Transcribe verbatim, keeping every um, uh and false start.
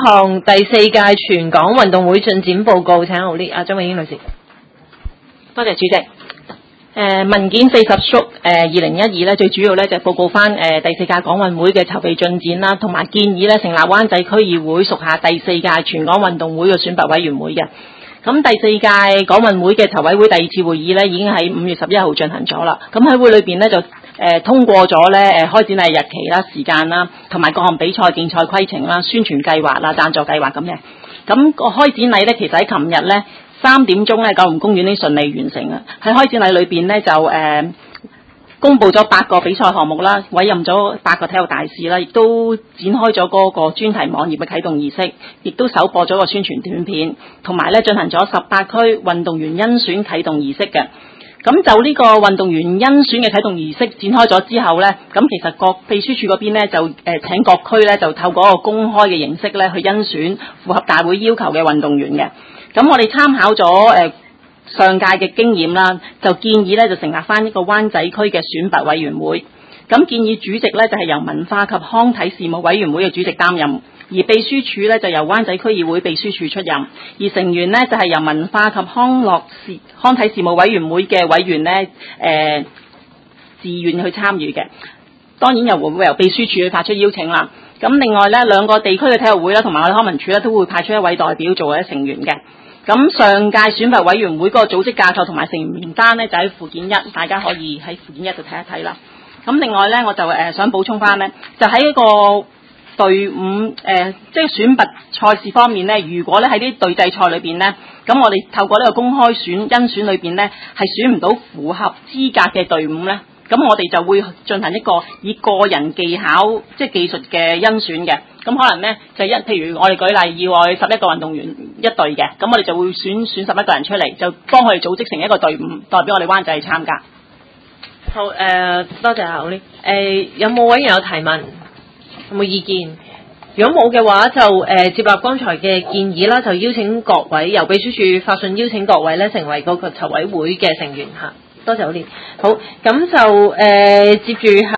項第四屆全港運動會進展報告，請好呢阿張永英女士。 多謝主席。誒、呃、文件四十縮誒二零一二咧，最主要咧就報告翻誒、呃、第四屆港運會嘅籌備進展啦，同埋建議咧成立灣仔區議會屬下第四屆全港運動會嘅選拔委員會嘅。咁第四屆港運會嘅籌委會第二次會議咧，已經喺五月十一號進行咗啦。咁喺會裏邊咧就誒、呃、通過咗咧誒開展嘅日期啦、時間啦，同埋各項比賽競賽規程啦、宣傳計劃啦、贊助計劃咁嘅。咁、個開展禮咧，其實喺琴日咧三點鐘咧，九龍公園已經順利完成啦。喺開展禮裏邊咧就誒、呃、公佈咗八個比賽項目啦，委任咗八個體育大使啦，亦都展開咗嗰個專題網頁嘅啟動儀式，亦都首播咗個宣傳短片，同埋咧進行咗十八區運動員甄選啟動儀式嘅。咁就呢個運動員甄選嘅啟動儀式展開咗之後咧，咁其實各秘書處嗰邊咧就誒、呃、請各區咧就透過一個公開嘅形式咧去甄選符合大會要求嘅運動員嘅。咁我哋參考咗誒、呃、上屆嘅經驗啦，就建議咧就成立翻一個灣仔區嘅選拔委員會。咁建議主席咧就係、是、由文化及康體事務委員會嘅主席擔任，而秘書處咧就由灣仔區議會秘書處出任，而成員咧就係、是、由文化及康樂事康體事務委員會嘅委員咧誒、呃、自願去參與嘅。當然又會會由秘書處去發出邀請啦。咁另外咧兩個地區嘅體育會啦，同埋我哋康文署咧都會派出一位代表做嘅成員嘅。咁上屆選拔委員會嗰個組織架構同埋成員名單咧就喺附件一，大家可以喺附件一度睇一睇啦。咁另外咧我就誒、呃、想補充翻咧，就喺一個隊伍誒、呃、即係選拔賽事方面咧，如果咧喺啲隊際賽裏邊咧，咁我哋透過呢個公開選甄選裏邊咧係選唔到符合資格嘅隊伍咧，咁我哋就會進行一個以個人技巧即係技術嘅甄選嘅。咁可能咧就一，譬如我哋舉例要我哋十一個運動員一隊嘅，咁我哋就會選選十一個人出嚟，就幫佢哋組織成一個隊伍，代表我哋灣仔去參加。 好誒、呃，多謝阿 Oli。誒有冇委員有提問？有冇意見？如果冇嘅話，就誒、呃、接納剛才嘅建議啦，就邀請各位由秘書處發信邀請各位咧成為嗰個籌委會嘅成員嚇。多謝 Oli。好，咁就誒、呃、接住。